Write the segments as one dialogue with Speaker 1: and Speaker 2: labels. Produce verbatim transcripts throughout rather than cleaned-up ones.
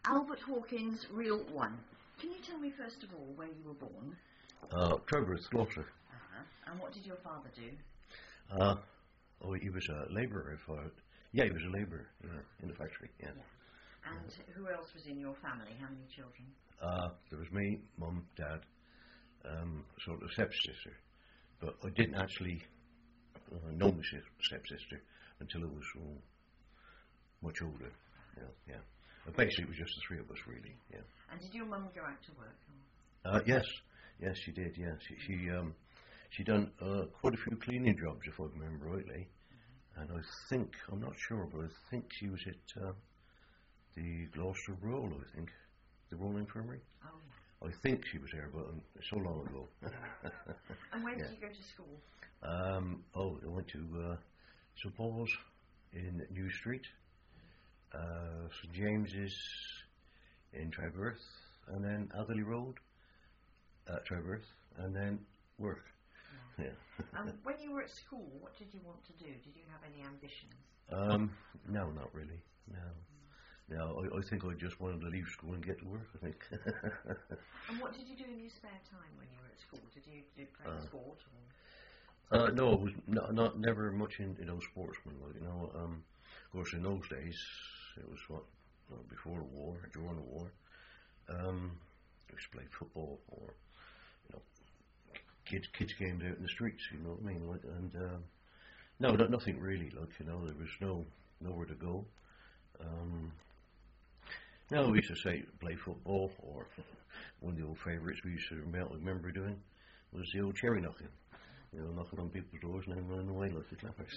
Speaker 1: Albert Hawkins, Real One. Can you tell me first of all where you were born?
Speaker 2: Uh, Trevorth, Gloucester.
Speaker 1: Uh-huh. And what did your father do?
Speaker 2: Uh, oh, he was a labourer. If I, yeah, he was a labourer. Yeah, in the factory. Yeah.
Speaker 1: yeah. And yeah. Who else was in your family? How many children?
Speaker 2: Uh, there was me, mum, dad, um, sort of stepsister, but I didn't actually uh, know my stepsister until I was uh, much older. Yeah, yeah. But basically, it was just the three of us, really. Yeah.
Speaker 1: And did your mum go out to work?
Speaker 2: Uh, yes, yes, she did. Yeah, she she um she done uh, quite a few cleaning jobs, if I remember rightly. Mm-hmm. And I think I'm not sure, but I think she was at uh, the Gloucester Royal. I think the Royal Infirmary.
Speaker 1: Oh. Yeah.
Speaker 2: I think she was there, but um, so long ago.
Speaker 1: And where
Speaker 2: yeah.
Speaker 1: did you go to school?
Speaker 2: Um, oh, I went to uh, Saint Paul's in New Street. Uh, St James's in Trevorth, and then Atherley Road at Trevorth, and then work.
Speaker 1: Yeah.
Speaker 2: yeah.
Speaker 1: um, when you were at school, what did you want to do? Did you have any ambitions?
Speaker 2: Um, no, not really. No, mm. no. I, I think I just wanted to leave school and get to work. I think.
Speaker 1: And what did you do in your spare time when you were at school? Did you, did you play uh, sport? Or?
Speaker 2: Uh, no, I was not, not never much in you know sportsman. Like, you know, um, of course, in those days. It was what well, before the war, during the war. Um, we used to play football or you know kids kids games out in the streets. You know what I mean? Like, and um, no, not, nothing really. Like you know, there was no nowhere to go. Um, no, we used to say play football, or one of the old favourites we used to remember doing was the old cherry knocking. You know, knocking on people's doors and then running away like the clappers.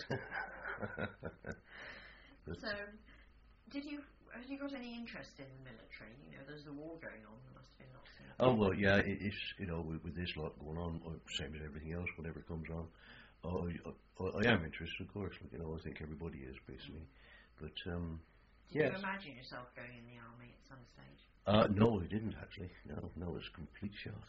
Speaker 1: So. Did you have you got any interest in the military? You know, there's the war going on. There must have been lots of.
Speaker 2: Oh well, yeah. It, it's you know with, with this lot going on, same as everything else. Whatever comes on, oh, I, I, I am interested, of course. You know, I think everybody is basically. But um,
Speaker 1: did
Speaker 2: yes.
Speaker 1: you imagine yourself going in the army at some stage?
Speaker 2: Uh, no, I didn't actually. No, no, it's a complete shock.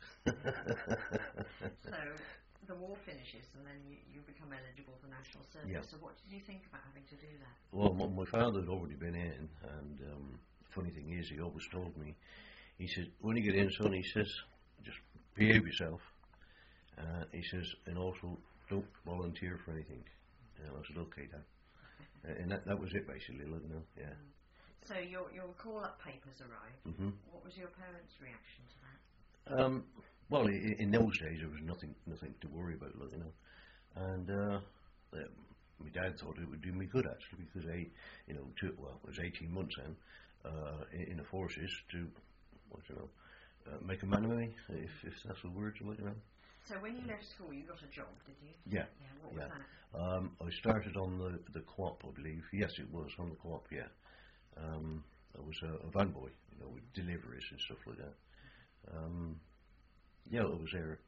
Speaker 1: So the war finishes, and then you, you become eligible for national service.
Speaker 2: Yeah.
Speaker 1: So what did you think about having to do that?
Speaker 2: Well, my, my father had already been in, and um, the funny thing is, he always told me, he says, when you get in, son, he says, just behave yourself. Uh, he says, and also don't volunteer for anything. And I said, okay, Dad. Uh, and that, that was it, basically, you know, yeah.
Speaker 1: So your your call-up papers arrived.
Speaker 2: Mm-hmm.
Speaker 1: What was your parents' reaction to that?
Speaker 2: Um, well, in, in those days, there was nothing nothing to worry about, like, you know. And uh, uh, my dad thought it would do me good, actually, because I, you know, two, well, it was eighteen months then, uh, in, in the forces to, what you know, uh, make a man of me, if, if that's the word, like, you know.
Speaker 1: So when you left school, you got a job, did you?
Speaker 2: Yeah.
Speaker 1: Yeah. What
Speaker 2: yeah.
Speaker 1: was that?
Speaker 2: Um, I started on the the co-op, I believe. Yes, it was on the co-op. Yeah. Um, I was a, a van boy, you know, with deliveries and stuff like that. Um, yeah, I was there.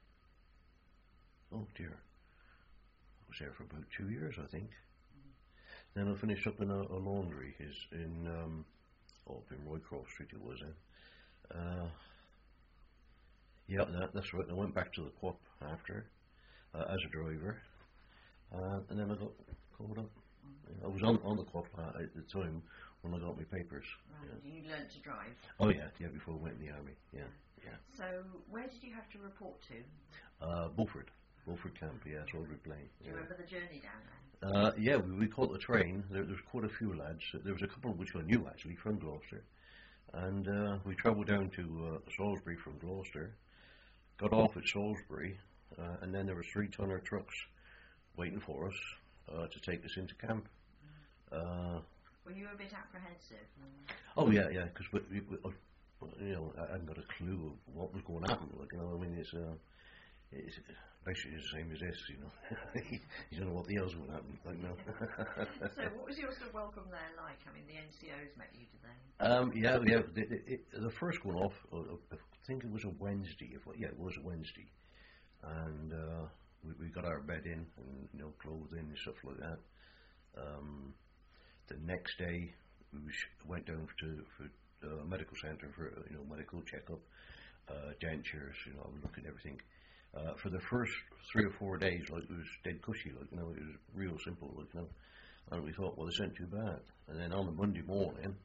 Speaker 2: Oh dear, I was there for about two years, I think. Mm-hmm. Then I finished up in a, a laundry, is in um, oh, up in Roycroft Street it was in. Uh, yeah, that, that's right. I went back to the co-op after uh, as a driver, uh, and then I got called up. Mm-hmm. I was on on the co-op uh, at the time when I got my papers.
Speaker 1: Right.
Speaker 2: Yeah.
Speaker 1: You learnt to drive.
Speaker 2: Oh yeah, yeah. Before I went in the army. Yeah. Yeah.
Speaker 1: So, where did you have to report to?
Speaker 2: Uh, Beaufort. Beaufort Camp, yeah, Salisbury Plain.
Speaker 1: Do you
Speaker 2: yeah.
Speaker 1: remember the journey down there?
Speaker 2: Uh, yeah, we, we caught the train. There, there was quite a few lads. There was a couple which I knew, actually, from Gloucester. And uh, we travelled down to uh, Salisbury from Gloucester, got off at Salisbury, uh, and then there were three-tonner trucks waiting for us uh, to take us into camp. Uh,
Speaker 1: were you a bit apprehensive?
Speaker 2: Oh, yeah, yeah, because we, we, we, you know, I hadn't got a clue of what was going to happen. Like, you know, I mean, it's, uh, it's basically the same as this, you know. You don't know what the hell's going to happen. Like, no.
Speaker 1: So, what was your sort of welcome there like? I mean, the N C Os met you, did they?
Speaker 2: Um, yeah, yeah. The, the, it, the first one off, uh, I think it was a Wednesday. If, yeah, it was a Wednesday, and uh, we, we got our bed in and you know clothing and stuff like that. Um, the next day, we was, went down to for uh, medical centre for you know medical checkup, uh, dentures, you know, look at everything. Uh, for the first three or four days, like it was dead cushy, like you know, it was real simple, like you know. And we thought, well, this ain't too bad. And then on the Monday morning,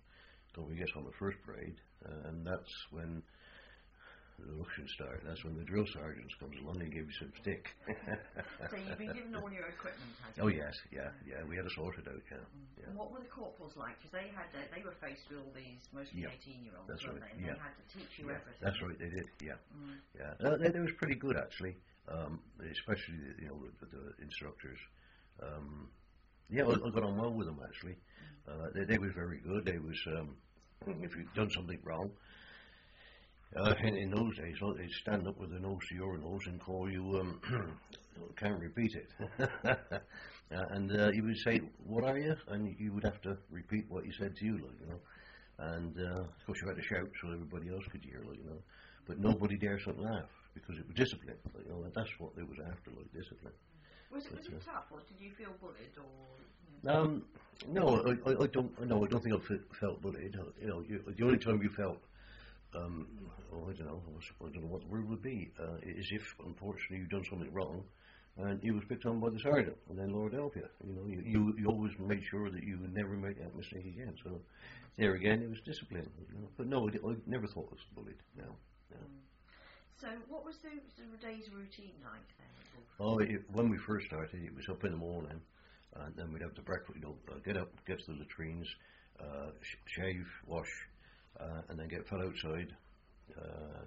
Speaker 2: So we get on the first parade, uh, and that's when the ruction started. That's when the drill sergeants comes along and give you some stick.
Speaker 1: So you've been given all your equipment, have you?
Speaker 2: Oh yes, yeah, yeah. We had to sort it out, yeah.
Speaker 1: Mm.
Speaker 2: yeah.
Speaker 1: And what were the corporals like? Because they had, uh, they were faced with all these mostly
Speaker 2: Yeah,
Speaker 1: eighteen-year-olds,
Speaker 2: that's
Speaker 1: weren't
Speaker 2: right,
Speaker 1: they? And
Speaker 2: yeah.
Speaker 1: they had to teach you
Speaker 2: yeah,
Speaker 1: everything.
Speaker 2: That's right. They did, yeah,
Speaker 1: Mm.
Speaker 2: yeah. Uh, they, they was pretty good actually, um, especially the, you know the, the instructors. Um, yeah, I, I got on well with them actually. Uh, they, they was very good. They was um, if you'd done something wrong. Uh, in, in those days, well, they'd stand up with their nose to your nose and call you, um, can't repeat it. uh, and uh, he would say, what are you? And you would have to repeat what he said to you, like, you know. And, uh, of course, you had to shout so everybody else could hear, like, you know. But nobody dared to laugh because it was discipline, like, you know, and that's what they was after, like, discipline.
Speaker 1: Was it, was
Speaker 2: But,
Speaker 1: it
Speaker 2: uh,
Speaker 1: tough, or did you feel bullied, or... You know?
Speaker 2: Um, no, I, I, I don't. No, I don't think I fe- felt bullied. You know, you, the only time you felt, um, oh, I don't know, I, was, I don't know what the word would be, uh, is if unfortunately you've done something wrong, and you was picked on by the sergeant, and then Lord help you. You know, you, you, you always made sure that you would never make that mistake again. So there again, it was discipline. You know? But no, I, I never thought I was bullied. No. no.
Speaker 1: Mm. So what was the, the day's routine like then?
Speaker 2: Oh, it, when we first started, it was up in the morning, and then we'd have the breakfast. You know, uh, get up, get to the latrines, uh, sh- shave, wash, uh, and then get fed outside. Uh,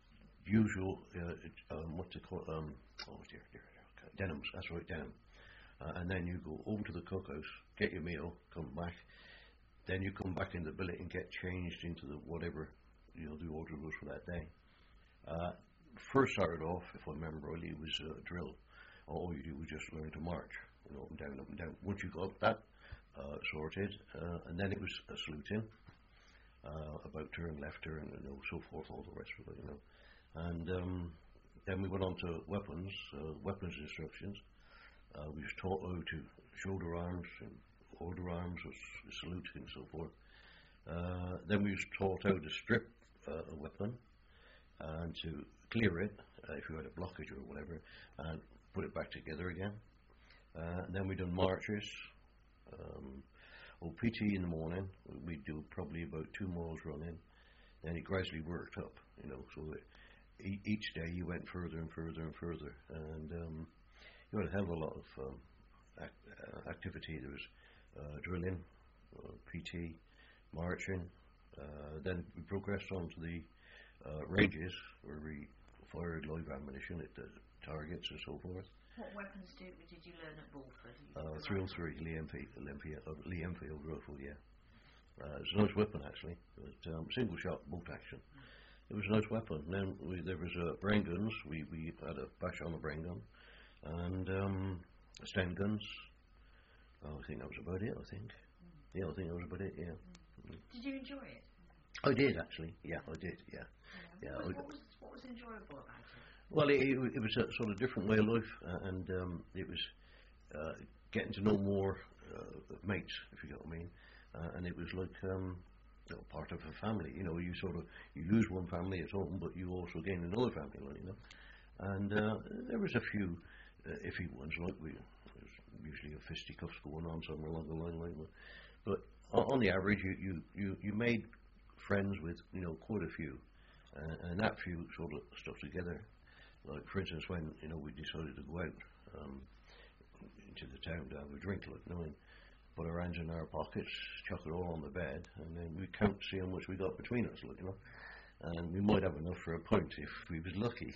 Speaker 2: usual, uh, um, what's it called? Um, oh dear, dear, dear, denims. That's right, denim. Uh, and then you go over to the cookhouse, get your meal, come back. Then you come back in the billet and get changed into the whatever you know the order was for that day. Uh, first started off, if I remember rightly, it was a uh, drill. All you do was just learn to march, you know, up and down, up and down. Once you got that uh, sorted, uh, and then it was a saluting, uh, about turn, left turn, and you know, so forth, all the rest of it, you know. And um, then we went on to weapons, uh, weapons instructions. Uh, we was taught how to shoulder arms and order arms, or s- salute and so forth. Uh, then we was taught how to strip uh, a weapon and to clear it uh, if you had a blockage or whatever, and put it back together again. Uh, and then we done marches. Um, oh, P T in the morning. We'd do probably about two miles running. Then it gradually worked up, you know. So it, e- each day you went further and further and further, and um, you had a hell of a lot of um, ac- uh, activity. There was uh, drilling, uh, P T, marching. Uh, then we progressed on to the uh, ranges where we fired live ammunition at the targets and so forth.
Speaker 1: What weapons did, did you learn at Bulford?
Speaker 2: Uh, three oh three, Lee Enfield, uh, Lee Enfield rifle, yeah. Uh, it's a nice weapon actually. But, um, single shot, bolt action. It was a nice weapon. And then we, there was uh, brain guns. We we had a bash on the brain gun, and um, stand guns. Oh, I think that was about it. I think. Yeah, I think that was about it. Yeah.
Speaker 1: Mm. Did you enjoy it?
Speaker 2: I did actually. Yeah, I did. Yeah.
Speaker 1: Yeah.
Speaker 2: yeah
Speaker 1: What,
Speaker 2: I,
Speaker 1: what was what was enjoyable about it?
Speaker 2: Well, it, it, it was a sort of different way of life, uh, and um, it was uh, getting to know more uh, mates, if you get what I mean. Uh, and it was like um, you know, part of a family. You know, you sort of you lose one family at home, but you also gain another family, like, you know. And uh, there was a few uh, iffy ones, like we there's usually a fisticuffs going on somewhere along the line, like that. But on, on the average, you, you, you, you made friends with you know quite a few, uh, and that few sort of stuck together. Like, for instance, when, you know, we decided to go out um, into the town to have a drink, like, you know, and put our hands in our pockets, chuck it all on the bed, and then we'd count to see how much we got between us, like, you know. And we might have enough for a pint if we was lucky.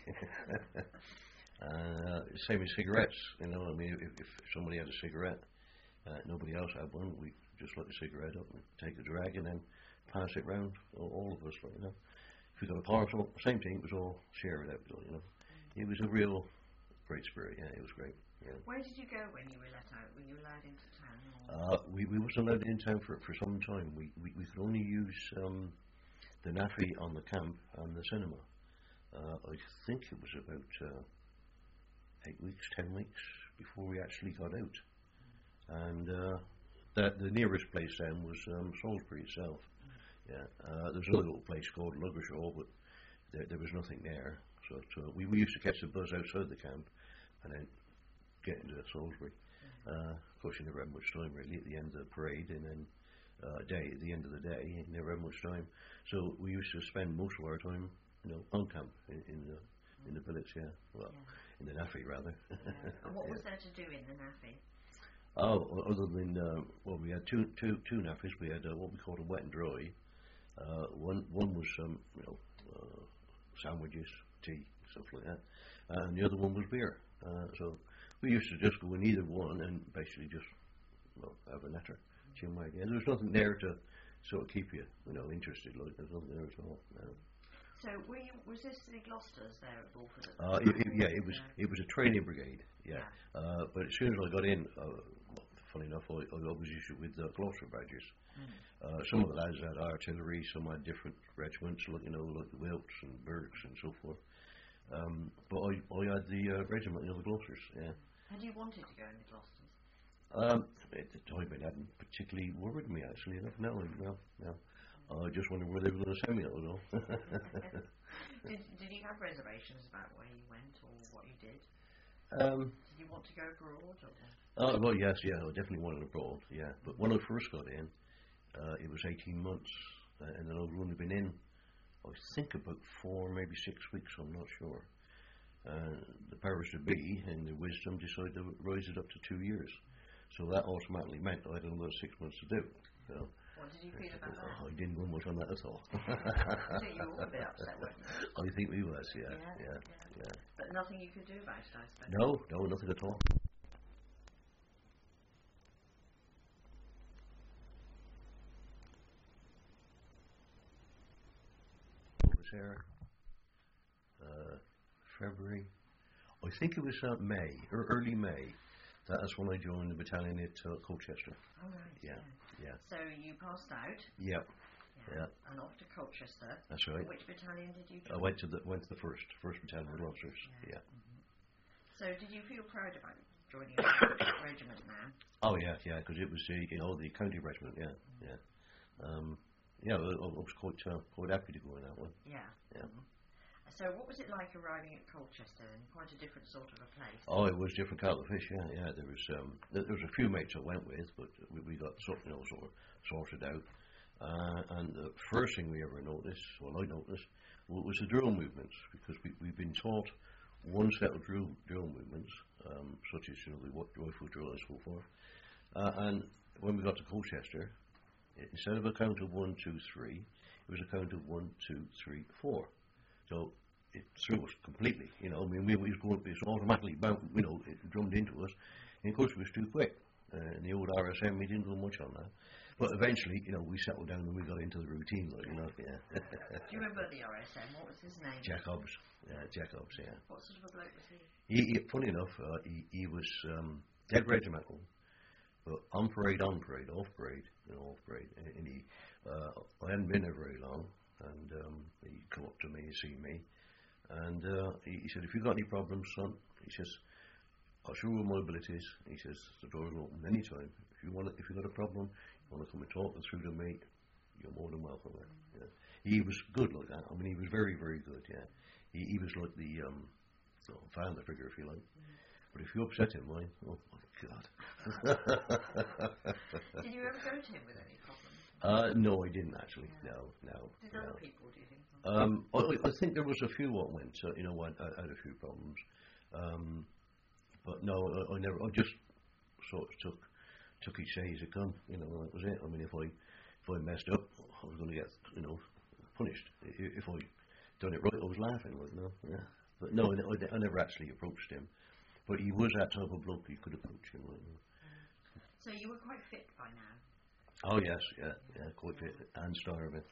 Speaker 2: uh, same as cigarettes, you know, I mean, if, if somebody had a cigarette, uh, nobody else had one, we'd just light the cigarette up and take a drag and then pass it round, all, all of us, like, you know. If we got a parcel, same thing, it was all shared out, you know. It was a real great spirit, yeah, it was great. Yeah.
Speaker 1: Where did you go when you were let out? Were you allowed into town?
Speaker 2: Uh, we, we wasn't allowed in town for, for some time. We, we, we could only use um, the naffy on the camp and the cinema. Uh, I think it was about uh, eight weeks, ten weeks before we actually got out. And uh, the, the nearest place then was um, Salisbury itself. Yeah, uh, there's another little place called Luggershaw, but there, there was nothing there. So, so we, we used to catch the bus outside the camp and then get into Salisbury. Uh, of course, you never had much time really at the end of the parade, and then uh, day at the end of the day. You never had much time. So we used to spend most of our time, you know, on camp in, in the in the billets, yeah. Well, yeah. in the naffy rather.
Speaker 1: Yeah. And what yeah. was there to do in the naffy?
Speaker 2: Oh, other than uh, well, we had two two two nappies. We had uh, what we called a wet and dry. Uh, one one was um, you know uh, sandwiches, tea, stuff like that, and the other one was beer. Uh, so we used to just go in either one and basically just well have a natter, chin wag. Yeah, there was nothing there to sort of keep you you know interested. Like there's nothing there at all. No.
Speaker 1: So were you, was this the Gloucesters there at Bulford? At the
Speaker 2: uh, it, it, yeah, it was it was a training brigade. Yeah, yeah. Uh, but as soon as I got in. Uh, Funny enough, I, I always used it with uh, Gloucester badges. Mm. Uh, some of the lads had artillery, some had different regiments, like you know, like the Wilts and Berks and so forth. Um, but I, I had the uh, regiment, you know, the Gloucesters. Yeah.
Speaker 1: Had you wanted to go in the Gloucesters?
Speaker 2: Um, at the time, it hadn't particularly worried me actually. Enough. No, no, no. I just wondered where they were going to send me. I don't know.
Speaker 1: did, did you have reservations about where you went or what you did?
Speaker 2: Um,
Speaker 1: did you want to go abroad? Or?
Speaker 2: Oh, well, yes, yeah, I definitely wanted abroad, yeah. But when I first got in, uh, it was eighteen months, uh, and then I've only been in, I think, about four, maybe six weeks, I'm not sure. Uh, the powers that be, in their wisdom, decided to raise it up to two years. So that automatically meant I had another six months to do. So,
Speaker 1: what did you feel about that?
Speaker 2: I didn't go much on that at all.
Speaker 1: I think you were all a bit upset, weren't you?
Speaker 2: I think we was, yeah, yeah, yeah.
Speaker 1: yeah. yeah. But nothing you could do about it, I suppose?
Speaker 2: No, no, nothing at all. There, uh, February, I think it was uh, May, or early May. That's when I joined the battalion at uh, Colchester.
Speaker 1: Oh, right.
Speaker 2: Yeah, yeah.
Speaker 1: So you passed out.
Speaker 2: Yep.
Speaker 1: Yeah. yeah. And off to Colchester.
Speaker 2: That's right.
Speaker 1: And which battalion did you join?
Speaker 2: I went to the went to the first first battalion of Gloucesters. Yeah. yeah.
Speaker 1: Mm-hmm. So did you feel proud about joining a regiment now?
Speaker 2: Oh yeah, yeah, because it was the you know the county regiment. Yeah, mm-hmm. yeah. Um, Yeah, I, I was quite uh, quite happy to go in that one.
Speaker 1: Yeah.
Speaker 2: Yeah.
Speaker 1: Mm-hmm. So, what was it like arriving at Colchester? And quite a different sort of a place.
Speaker 2: Oh, it was different kettle of fish. Yeah, yeah. There was um, there, there was a few mates I went with, but we, we got sort you know sort of sorted out. Uh, and the first thing we ever noticed, well, I noticed, was the drill movements because we we've been taught one set of drill drill movements, um, such as you know the rifle drill and so forth. Uh, and when we got to Colchester, instead of a count of one, two, three, it was a count of one, two, three, four. So it threw us completely. You know, I mean, we, we was going, it was automatically, you know, it drummed into us. And of course, it was too quick. Uh, in the old R S M, we didn't do much on that. But eventually, you know, we settled down and we got into the routine, like, you know. Yeah.
Speaker 1: Do you remember the R S M? What was his name?
Speaker 2: Jack Hobbs. Yeah, Jack Hobbs. Yeah.
Speaker 1: What sort of a bloke was he?
Speaker 2: He, he funny enough, uh, he, he was um, dead regimental. But on parade, on parade, off parade, you know, off parade. And, and he, uh, I hadn't been there very long, and um, he come up to me, see me, and uh, he, he said, "If you've got any problems, son," he says, "I'll show you where my abilities." He says, "The door's open anytime. If you want, if you've got a problem, you want to come and talk it through to me, you're more than welcome." Mm-hmm. Yeah. He was good like that. I mean, he was very, very good. Yeah, he, he was like the um, oh, father figure, if you like. Mm-hmm. But if you upset him, why? Oh my God.
Speaker 1: Did you ever go to him with any problems?
Speaker 2: Uh, no, I didn't actually. Yeah. No, no.
Speaker 1: Did
Speaker 2: no.
Speaker 1: other people, do you think?
Speaker 2: Um, I, I think there was a few what went, uh, you know, I, I had a few problems. Um, but no, I, I never, I just sort of took, took each day as it come, you know, that was it. I mean, if I, if I messed up, I was going to get, you know, punished. If I done it right, I was laughing, like, no, yeah. But no, I, I never actually approached him. But he was that type of bloke you could approach him. Like,
Speaker 1: so you were quite fit by now?
Speaker 2: Oh yes, yeah, yeah, quite fit and starving.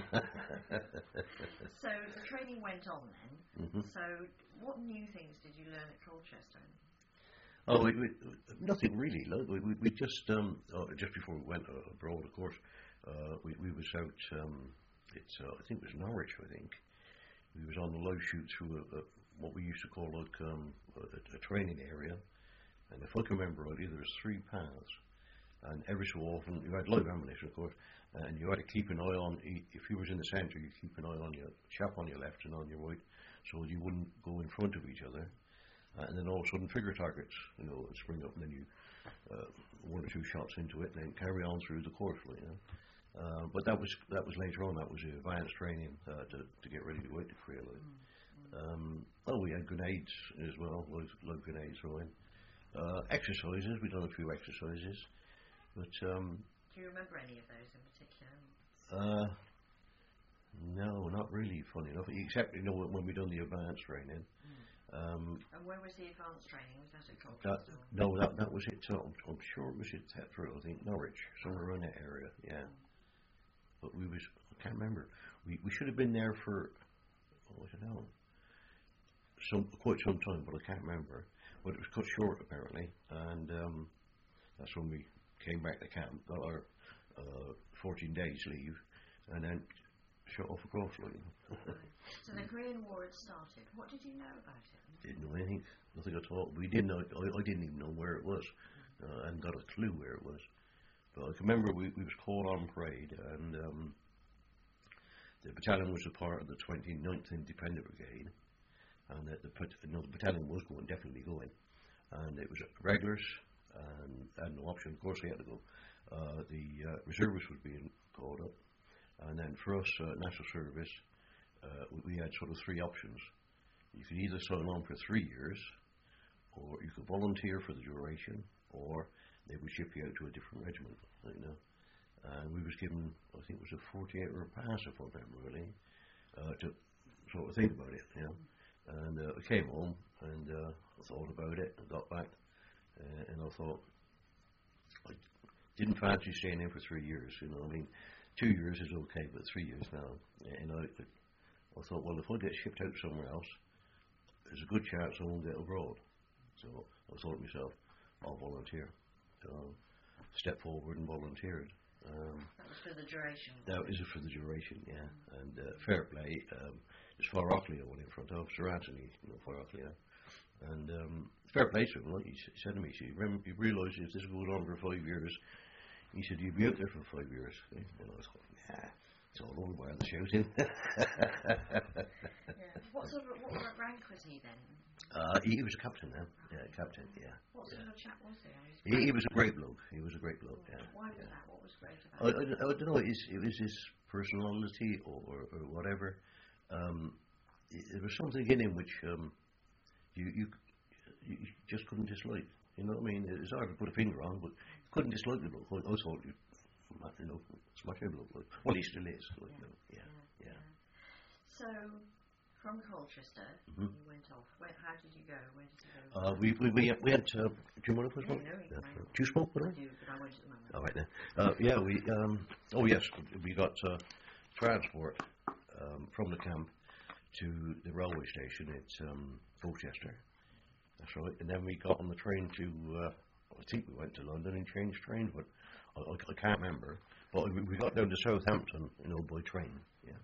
Speaker 1: So the training went on then. Mm-hmm. So what new things did you learn at Colchester?
Speaker 2: Oh, we, we, nothing really. Look, we, we, we just um, oh, just before we went uh, abroad, of course, uh, we, we was out. Um, it's uh, I think it was Norwich. I think we was on the low shoot through a, a what we used to call like um, a, a training area, and if I can remember rightly, there was three paths, and every so often you had live ammunition, of course, and you had to keep an eye on. If you was in the centre, you keep an eye on your chap on your left and on your right, so you wouldn't go in front of each other, uh, and then all of a sudden trigger targets, you know, spring up, and then you uh, one or two shots into it, and then carry on through the course. You know. Uh, but that was that was later on. That was the advanced training uh, to to get ready to go out to Korea. Like. Um, oh, we had grenades as well, loads load grenade throwing. Uh, exercises, we've done a few exercises, but um,
Speaker 1: do you remember any of those in particular?
Speaker 2: Uh, no, not really. Funny enough, except you know when we done the advanced training.
Speaker 1: Mm.
Speaker 2: Um,
Speaker 1: and where was the advanced training? Was that at
Speaker 2: Colchester? That, no, that that was it. I'm, I'm sure it was at Tetra. I think Norwich, somewhere around that area. Yeah, mm. But we was I can't remember. We we should have been there for oh, I don't know, some quite some time, but I can't remember. But it was cut short apparently, and um, that's when we came back to camp. Got our uh, fourteen days leave, and then shut off across. Like.
Speaker 1: Right. So the Korean War had started. What did you know about it?
Speaker 2: Didn't know anything, nothing at all. We didn't know. I, I didn't even know where it was, uh, and got a clue where it was. But I can remember we, we was called on parade, and um, the battalion was a part of the twenty-ninth Independent Brigade, and the, the, you know, the battalion was going, definitely going, and it was regulars, and had no option. Of course, they had to go. Uh, the uh, reservists was being called up, and then for us, uh, national service, uh, we, we had sort of three options. You could either sign on for three years, or you could volunteer for the duration, or they would ship you out to a different regiment, you know. And we was given, I think it was a forty-eight hour pass, if I remember really, uh, to sort of think about it, you know. And uh, I came home and uh, I thought about it, and got back, uh, and I thought, I didn't fancy staying in for three years, you know. I mean, two years is okay, but three years now. And I, I thought, well, if I get shipped out somewhere else, there's a good chance I won't get abroad. So I thought to myself, I'll volunteer. So I stepped forward and volunteered. Um,
Speaker 1: that was for the duration.
Speaker 2: That was for the duration, yeah. Mm-hmm. And uh, fair play. Um, it's Far Rockley I went in front of, Sir Anthony, you know, Far Rockley, yeah. And um, fair play to him. Like he said to me, he said, you realise if this goes on for five years, he said, you'd be out there for five years. And I was like, nah. It's all over by the shouting.
Speaker 1: Yeah. What sort of what rank was he then?
Speaker 2: Uh, he, he was a captain then. Yeah, captain. Yeah.
Speaker 1: What sort
Speaker 2: yeah.
Speaker 1: of chap was he?
Speaker 2: He, he was a great bloke. He was a great bloke. Yeah.
Speaker 1: Why was
Speaker 2: yeah.
Speaker 1: that? What was great about
Speaker 2: I,
Speaker 1: him?
Speaker 2: I, I don't know. It's, it was his personality or, or, or whatever. Um, it, there was something in him which um, you, you you just couldn't dislike. You know what I mean? It's hard to put a finger on, but you couldn't dislike the bloke. I, I thought you. You know, smash him up. Like, well, he still is. Like,
Speaker 1: yeah.
Speaker 2: You know, yeah, yeah,
Speaker 1: yeah. So, from Colchester, mm-hmm. you went off. Where, how did you go? Where did you go?
Speaker 2: Uh, we we we, we had. Uh, do you want to smoke?
Speaker 1: Yeah, no,
Speaker 2: yeah.
Speaker 1: no.
Speaker 2: Do you smoke with her?
Speaker 1: I do, but I won't at the moment.
Speaker 2: All right then. Uh, yeah, we. Um, oh yes, we got uh, transport um, from the camp to the railway station at um, Colchester. That's right. And then we got on the train to. Uh, I think we went to London and changed trains, but. I, I can't remember, but we, we got down to Southampton, you know, by train, yeah.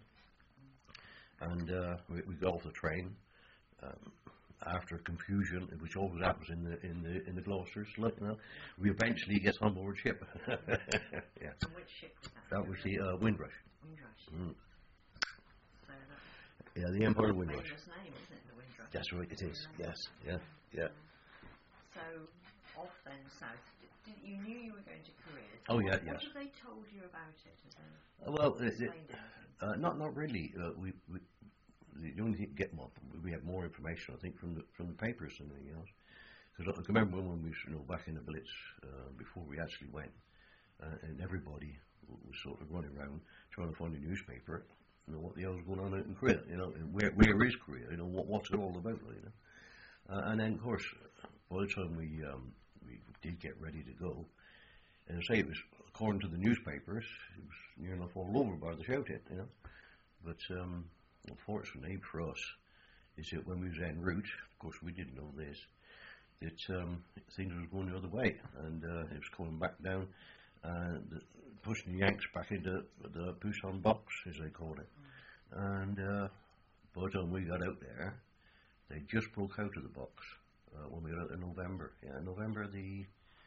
Speaker 2: And uh, we, we got off the train um, after confusion, which always happens in the in the in the Gloucesters, like, you know, we eventually get on board ship. Yeah.
Speaker 1: And which ship was that?
Speaker 2: That was the uh, Windrush.
Speaker 1: Windrush.
Speaker 2: Mm.
Speaker 1: So that
Speaker 2: yeah, the Empire Windrush.
Speaker 1: Famous name, isn't it, the Windrush?
Speaker 2: That's right, it is. Yes, yeah, yeah.
Speaker 1: So off then south. Did, you knew you were going to Korea.
Speaker 2: Oh
Speaker 1: what,
Speaker 2: yeah,
Speaker 1: what
Speaker 2: yes.
Speaker 1: What have they told you about it? Have
Speaker 2: uh, well, it,
Speaker 1: it,
Speaker 2: uh, not not really. Uh, we, we the only thing get more, we had more information, I think, from the from the papers than anything else. Because I can remember when we was, you know, back in the Blitz uh, before we actually went, uh, and everybody was sort of running around trying to find a newspaper. You know what the hell's going on out in Korea? You know, and where where is Korea? You know what what's it all about? You know, uh, and then of course by the time we um, we did get ready to go, and I say it was according to the newspapers, it was near enough all over by the shouting, you know. But um, unfortunately for us, is that when we was en route, of course we didn't know this, that um, things was going the other way, and uh, it was coming back down, and uh, pushing the Yanks back into the Busan box, as they called it. Mm. And uh, by the time we got out there, they just broke out of the box. Uh, when we got out in November, yeah, November the,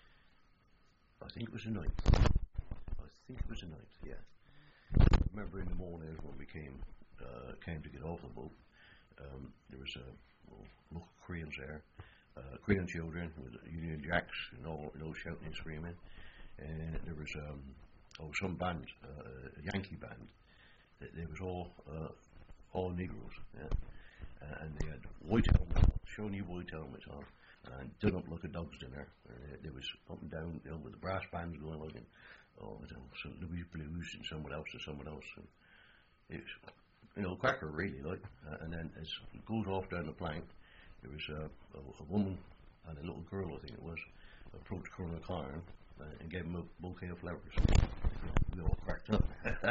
Speaker 2: I think it was the ninth. I think it was the ninth, yeah. I remember in the morning when we came, uh, came to get off the boat, um, there was a well, local Koreans there, uh, Korean children with Union Jacks and all, you know, shouting and screaming. And there was um, oh, some band, uh, a Yankee band. They was all uh, all Negroes, yeah. Uh, and they had white helmets on, shiny white helmets on, and done up like a dog's dinner. Uh, they was up and down, you know, with the brass bands going like, and, oh, you know, Saint Louis Blues and someone else and someone else. And it was, you know, cracker really, like. Uh, and then as it goes off down the plank, there was uh, a, a woman and a little girl, I think it was, approached Colonel Carn uh, and gave him a bouquet of flowers. We all cracked up.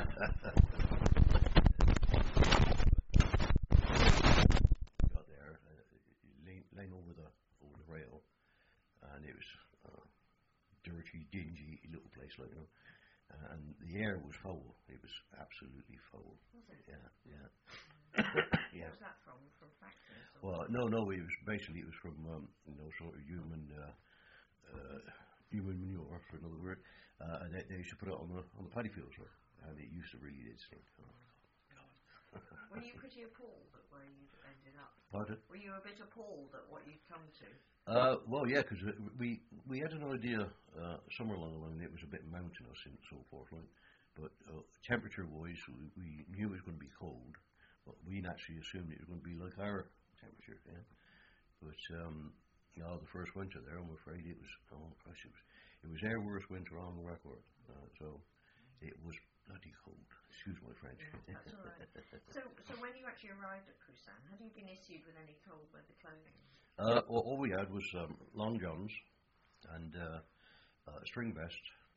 Speaker 2: Got there, uh, lean, lean over the over the rail, and it was uh, dirty, dingy little place, like, you know. Uh, and the air was foul. It was absolutely foul.
Speaker 1: Was it?
Speaker 2: Yeah, yeah. Yeah.
Speaker 1: Where was that from? From factories? Or?
Speaker 2: Well, no, no. It was basically it was from um, you know, sort of human uh, uh, human manure, for another word. Uh, and they, they used to put it on the on the paddy fields, right? And it used to really did stink. Oh God.
Speaker 1: Were you pretty appalled at where you ended up?
Speaker 2: Pardon?
Speaker 1: Were you a bit appalled at what you'd come to?
Speaker 2: Uh, well, yeah, because we we had an idea uh, somewhere along the line it was a bit mountainous and so forth, right? But uh, temperature-wise, we, we knew it was going to be cold, but we naturally assumed it was going to be like our temperature, yeah. But um, you know, the first winter there, I'm afraid it was oh gosh, it was it was our worst winter on the record. Uh, so it was bloody cold. Excuse my French.
Speaker 1: Yeah, that's all right. So, so when you actually arrived at Busan, had you been issued with any cold weather clothing?
Speaker 2: Uh, well, all we had was um, long johns and uh, uh, a string vest,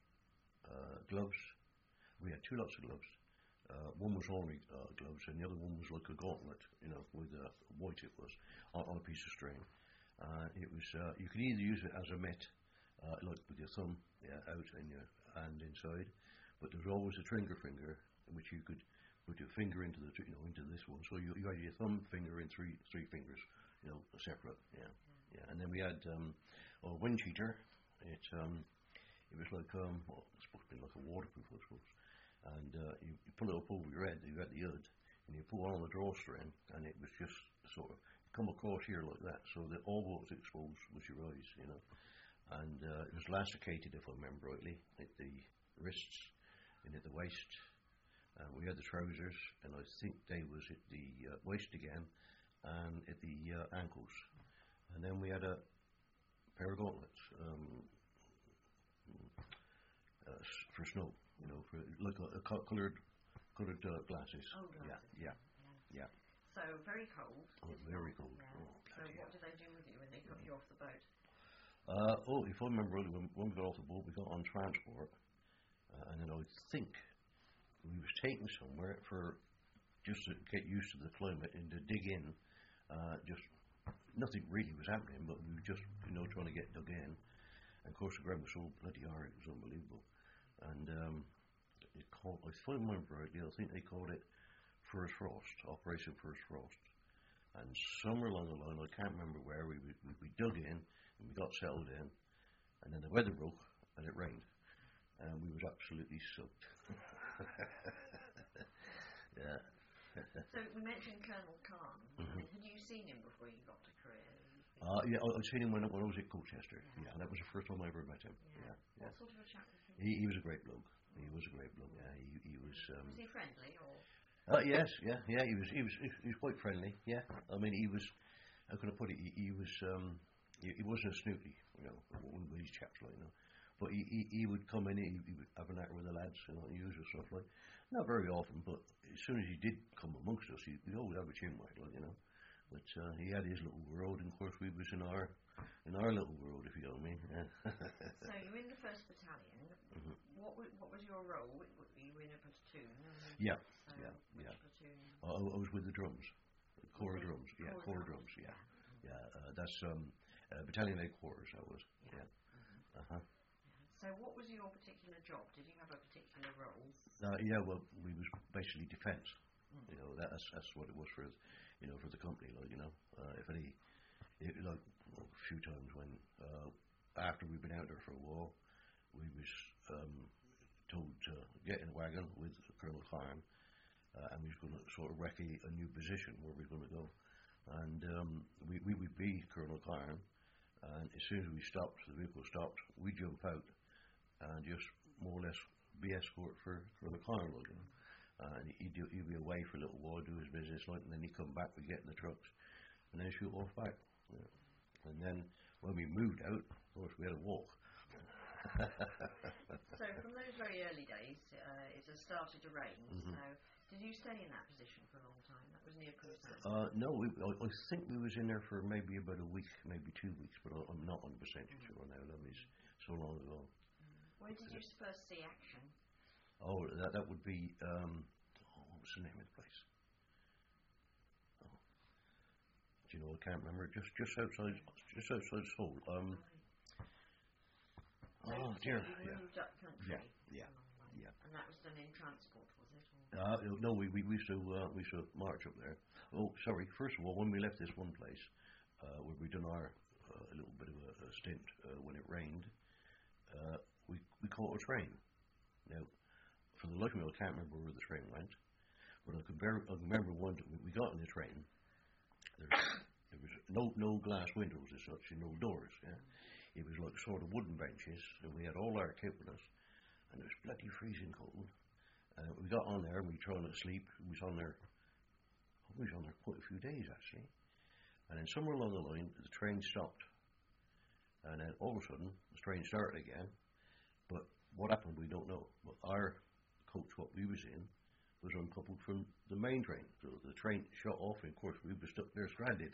Speaker 2: uh, gloves. We had two lots of gloves. Uh, one was only uh, gloves, and the other one was like a gauntlet, you know, with uh, white it was on, on a piece of string. Uh, it was uh, you could either use it as a mitt, uh, like with your thumb, yeah, out and your hand inside, but there was always a trigger finger in which you could put your finger into the, you know, into this one. So you, you had your thumb finger in three three fingers, you know, separate, yeah, yeah. And then we had um, a wind cheater. It um, it was like um, well, it's supposed to be like a waterproof, I suppose. And uh, you, you pull it up over your head. You had the hood, and you pull on the drawstring, and it was just sort of come across here like that, so that all what was exposed was your eyes, you know. And uh, it was elasticated, if I remember rightly, at the wrists and at the waist. Uh, we had the trousers, and I think they was at the uh, waist again, and at the uh, ankles. And then we had a pair of gauntlets um, uh, for snow, you know, for like a, a coloured coloured uh, glasses.
Speaker 1: Oh, glasses.
Speaker 2: Yeah, yeah, yeah.
Speaker 1: So very cold.
Speaker 2: Oh, very cold.
Speaker 1: Yeah.
Speaker 2: Oh,
Speaker 1: So what did they do with you when they got you off the boat?
Speaker 2: Uh, oh, if I remember rightly, when, when we got off the boat, we got on transport, uh, and then I think we was taken somewhere for just to get used to the climate and to dig in. Uh, just nothing really was happening, but we were just, you know, trying to get dug in. And of course, the ground was so bloody hard; it was unbelievable. And um, it called, if I remember rightly, I think they called it First Frost, Operation First Frost. And somewhere along the line, I can't remember where, we, we, we dug in and we got settled in, and then the weather broke and it rained, and we was absolutely soaked. Yeah.
Speaker 1: So we mentioned Colonel Khan.
Speaker 2: Mm-hmm.
Speaker 1: I mean, had you seen him before you got to Korea?
Speaker 2: Uh, yeah, I- I'd seen him when, I- when I was at Colchester. Yeah. yeah, that was the first time I ever met him.
Speaker 1: Yeah.
Speaker 2: Yeah, yeah.
Speaker 1: What sort of a chap was he?
Speaker 2: He, he was a great bloke. He was a great bloke. Yeah, he, he was. Um,
Speaker 1: Was he friendly or?
Speaker 2: Uh, yes, yeah, yeah. He was, he was, he was quite friendly. Yeah, I mean, he was. How can I put it? He, he was. Um, he, he wasn't a snooty, you know, one of these chaps, like, you know. But he, he, he would come in. He, he would have an act with the lads, you know, usual stuff like. Not very often, but as soon as he did come amongst us, he, he'd always have a chin wag, like, you know. But uh, he had his little world, and of course we was in our in our little world, if you know what I mean. Yeah.
Speaker 1: So you were in the first battalion.
Speaker 2: Mm-hmm.
Speaker 1: What was, what was your role? Were you were in a platoon?
Speaker 2: Yeah,
Speaker 1: So
Speaker 2: yeah,
Speaker 1: which
Speaker 2: yeah.
Speaker 1: platoon?
Speaker 2: I, I was with the drums, the corps
Speaker 1: With
Speaker 2: drums. Yeah,
Speaker 1: corps
Speaker 2: corps
Speaker 1: drums,
Speaker 2: drums. Yeah,
Speaker 1: yeah.
Speaker 2: yeah. Uh, that's um, uh, battalion headquarters. That was.
Speaker 1: Yeah.
Speaker 2: Yeah.
Speaker 1: Mm-hmm.
Speaker 2: Uh huh.
Speaker 1: So what was your particular job? Did you have a particular role?
Speaker 2: Uh, yeah. Well, we was basically defence.
Speaker 1: Mm.
Speaker 2: You know, that's that's what it was for, you know, for the company. Like, you know, uh, if any, it, like well, a few times when uh, after we'd been out there for a while, we was um, told to get in a wagon with Colonel Khan, uh, and we was going to sort of recce a new position where we were going to go, and um, we we would be Colonel Khan, And as soon as we stopped, the vehicle stopped, we jump out and just more or less be escort for, for the car, like, you know. And he'd, do, he'd be away for a little while, do his business, like, and then he'd come back, we get in the trucks, and then shoot off back. Yeah. And then when we moved out, of course, we had to walk.
Speaker 1: So from those very early days, uh, it has started to rain. Mm-hmm. So did you stay in that position for a long time? That was near Busan.
Speaker 2: Uh, no, we, I, I think we was in there for maybe about a week, maybe two weeks, but I, I'm not one hundred percent mm-hmm. sure now. That was so long ago.
Speaker 1: Mm. Where did you first see action?
Speaker 2: Oh, that that would be um, oh, what was the name of the place? Oh, do you know? I can't remember. Just just outside, just outside Seoul. Um,
Speaker 1: so
Speaker 2: oh
Speaker 1: so
Speaker 2: dear.
Speaker 1: You moved
Speaker 2: yeah.
Speaker 1: up country.
Speaker 2: Yeah. Yeah. Yeah.
Speaker 1: And that was done in transport, was it?
Speaker 2: Uh, no, we, we we used to uh, we used to march up there. Oh, sorry. First of all, when we left this one place, uh, where we done our uh, a little bit of a, a stint uh, when it rained, uh, we we caught a train. Now, for the life of me, I can't remember where the train went, but I can, bear, I can remember one time we got in the train. There, there was no no glass windows as such, and no doors. Yeah, it was like sort of wooden benches, and we had all our kit with us, and it was bloody freezing cold. Uh, we got on there and we tried to sleep. We was on there, we was on there quite a few days actually. And then somewhere along the line, the train stopped. And then all of a sudden, the train started again. But what happened, we don't know. But our coach, what we was in, was uncoupled from the main train. So the train shut off, and of course we were stuck there stranded.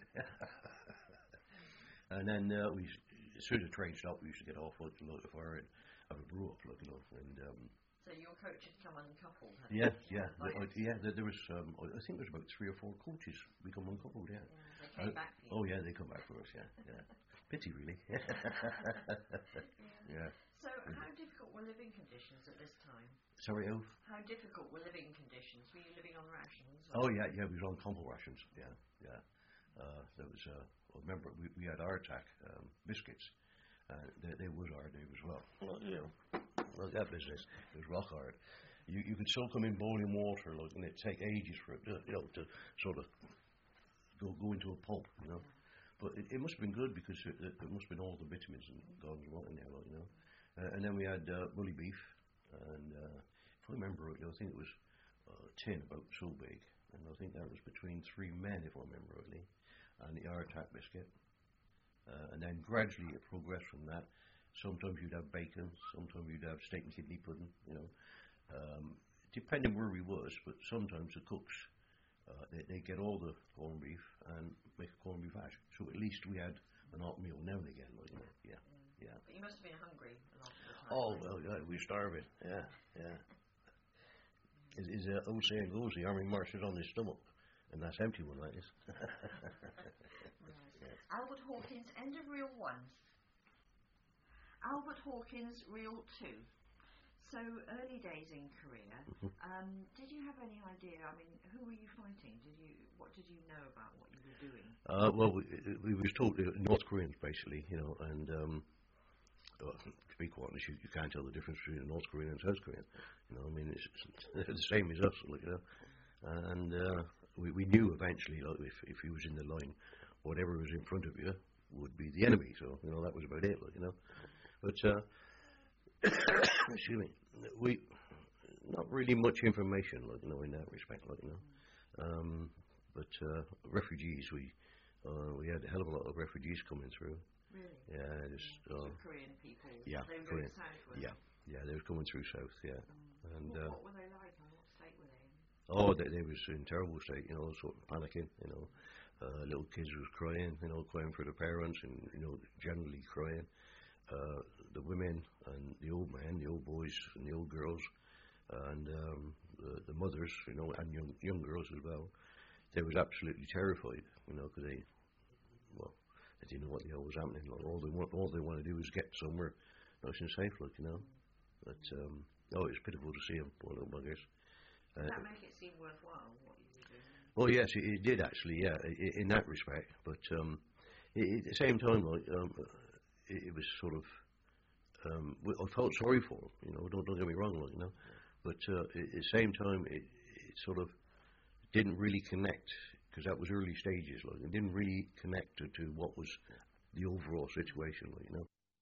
Speaker 2: And then uh, we, as soon as the train stopped, we used to get off, like, to light the fire and have a brew up, like, you know, and. Um,
Speaker 1: So your coach had come uncoupled, hadn't
Speaker 2: Yeah,
Speaker 1: he?
Speaker 2: yeah, the, uh, yeah. There, there was, um, I think there was about three or four coaches become uncoupled. Yeah.
Speaker 1: Yeah, they came
Speaker 2: uh,
Speaker 1: back for you.
Speaker 2: Oh yeah, they come back for us. Yeah, yeah. Pity, really. yeah. yeah.
Speaker 1: So, how difficult were living conditions at this time?
Speaker 2: Sorry, Elf.
Speaker 1: How difficult were living conditions? Were you living on rations?
Speaker 2: Or? Oh yeah, yeah. We was on combo rations. Yeah, yeah. Uh, there was. Uh, I remember we, we had our attack um, biscuits. Uh, they, they was hard, they as well. Well, you know, well, that business it was rock hard. You you could soak them in boiling water, like, and it'd take ages for it, to, you know, to sort of go go into a pulp, you know. But it, it must have been good because it, it, it must have been all the vitamins and God was wanting there, like, you know. Uh, and then we had uh, bully beef, and uh, if I remember rightly, I think it was a uh, tin about so big, and I think that was between three men, if I remember rightly, and the Artac biscuit. Uh, and then gradually it progressed from that. Sometimes you'd have bacon, sometimes you'd have steak and kidney pudding, you know. Um, depending where we was, but sometimes the cooks, uh, they, they get all the corned beef and make a corned beef hash. So at least we had an hot meal now and again, like, you know. Yeah, yeah.
Speaker 1: But you must have been hungry a lot of the time.
Speaker 2: Oh, well, yeah, we were starving, yeah, yeah. As is uh, old saying goes, the army marches on their stomach, and that's empty one, that is.
Speaker 1: Albert Hawkins, end of reel one. Albert Hawkins, reel two. So, early days in Korea. Um, did you have any idea? I mean, who were you fighting? Did you? What did you know about what you were doing?
Speaker 2: Uh, well, we, we was told uh, North Koreans basically, you know, and um, uh, to be quite honest, you, you can't tell the difference between a North Korean and South Korean. You know, I mean, it's, it's the same as us, like, you know. And uh, we, we knew eventually, like, if if he was in the line, whatever was in front of you would be the enemy. So, you know, that was about it, like, you know. But, uh, excuse me, we, not really much information, like, you know, in that respect, like, you know. Um, but uh, refugees, we uh, we had a hell of a lot of refugees coming through.
Speaker 1: Really?
Speaker 2: Yeah, just uh,
Speaker 1: Korean people.
Speaker 2: Yeah,
Speaker 1: they were
Speaker 2: Korean.
Speaker 1: going south, were
Speaker 2: Yeah, yeah, they were coming through south. Yeah,
Speaker 1: mm.
Speaker 2: and
Speaker 1: what,
Speaker 2: uh,
Speaker 1: what were they like? And what state were they in?
Speaker 2: Oh, they, they was in terrible state, you know, sort of panicking, you know. Uh, little kids was crying, you know, crying for their parents, and, you know, generally crying. Uh, the women and the old men, the old boys and the old girls, and um, the, the mothers, you know, and young young girls as well, they was absolutely terrified, you know, because they, well, they didn't know what the hell was happening. Like, all they want, all they want to do is get somewhere nice and safe, like, you know. But um, oh, it's pitiful to see them, poor little buggers.
Speaker 1: Does uh, that make it seem worthwhile, what you were doing?
Speaker 2: Well, yes, it, it did actually, yeah, in, in that respect. But um, it, at the same time, like, um, it, it was sort of, um, I felt sorry for them, you know, don't, don't get me wrong, like, you know. But uh, at the same time, it, it sort of didn't really connect, because that was early stages, like, it didn't really connect to, to what was the overall situation, like, you know.